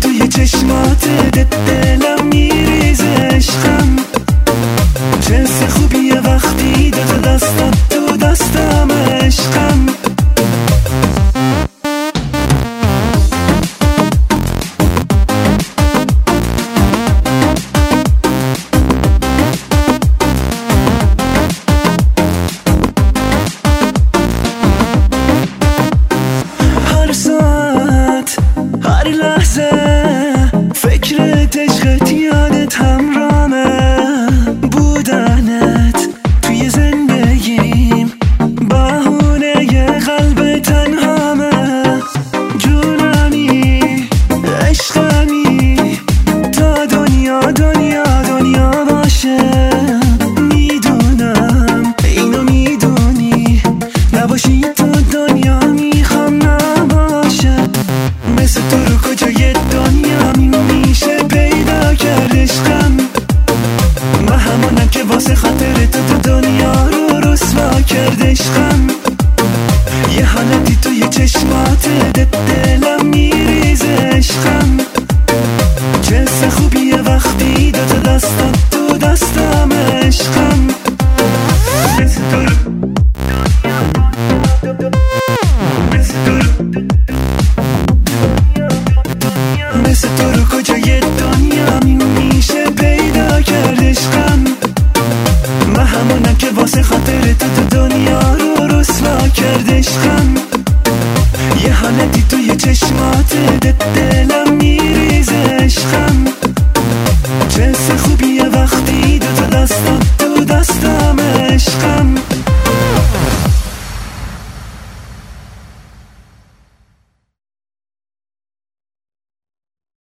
توی چشمات دلم میریزه عشقم. چه حس خوبیه وقتی دوتا دستات تو دستم عشقم. هر لحظه فکرت عشقت یادت همرامه. بودنت توی زندگیم بهونه ی قلب تنهامه. جونمی عشقمی تا دنیا دنیا دنیا باشه. میدونم اینو میدونی نباشی تو دنیا میخوام نباشه. مثل تو رو کجای دنیا میشه پیدا کرد عشقم. من همونم که واسه خاطر تو دنیا رو رسوا کرد عشقم. یه حالتی توی چشمات دلم میریزه عشقم. چه حس خوبیه وقتی دوتا دستات تو دستم عشقم. مثل تو رو مثل تو رو کجای دنیا میشه پیدا کرد عشقم. من همونم که واسه خاطر تو دنیا رو رسوا کرد عشقم. یه حالتی توی چشمات دل